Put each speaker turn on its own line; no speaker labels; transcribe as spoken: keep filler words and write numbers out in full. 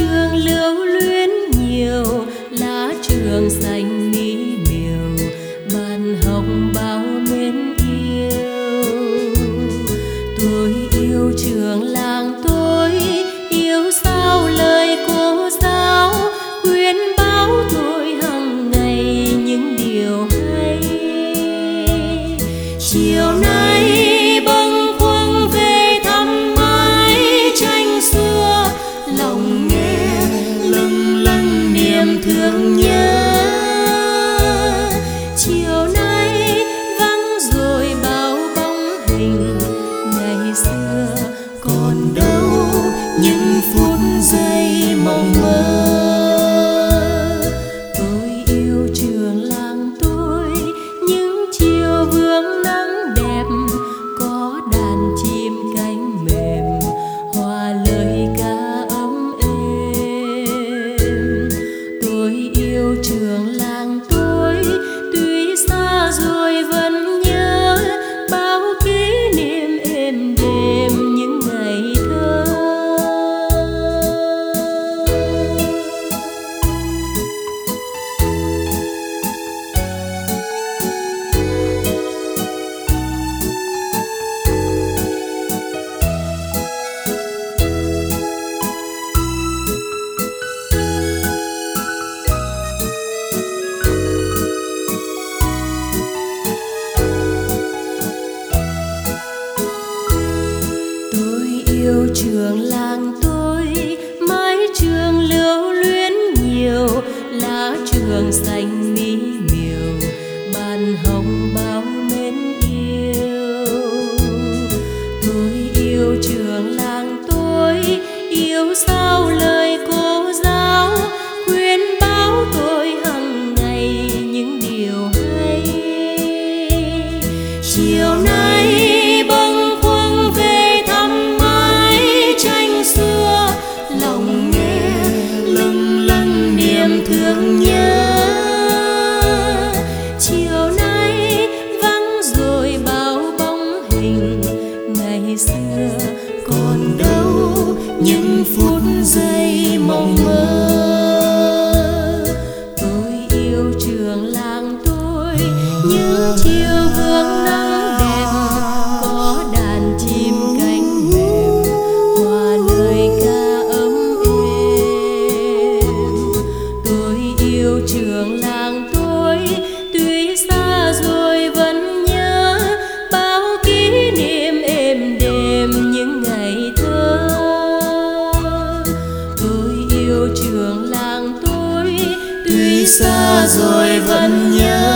trường lưu luyến nhiều, lá trường xanh mỹ miều, bàn hồng bao mến yêu. Tôi yêu trường làng tôi, yêu sao lời cô giáo khuyên báo tôi hằng ngày những điều hay. Chiều nay bâng khuâng về thăm mái tranh xưa, lòng nghe lâng lâng niềm thương nhớ. Chiều nay vắng rồi bao bóng hình ngày xưa, còn đâu những phút giây mộng mơ. Tôi yêu trường làng tôi, những chiều vương nắng đẹp, có đàn chim cánh mềm, hòa lời ca ấm êm. Tôi yêu trường làng tôi, tuy xa rồi vẫn nhớ bao kỷ niệm êm đềm những ngày thơ. Yêu trường làng tôi, mái trường lưu luyến nhiều, lá trường xanh mỹ miều, bàn hồng bao mến yêu. Tôi yêu trường làng tôi, yêu sao lời cô giáo khuyên báo tôi hằng ngày những điều hay. Chiều nay bâng khuâng về thăm tranh xưa, lòng nghe lâng lâng niềm thương nhớ. Chiều nay vắng rồi bao bóng hình ngày xưa, còn đâu những phút giây mộng mơ. Tôi yêu trường làng tôi, những chiều vương nắng đẹp, có đàn chim cánh mềm, hòa lời ca ấm êm. Tôi yêu trường làng tôi, tuy xa rồi vẫn nhớ bao kỷ niệm êm đềm những ngày thơ. Tôi yêu trường làng tôi, tuy xa rồi vẫn nhớ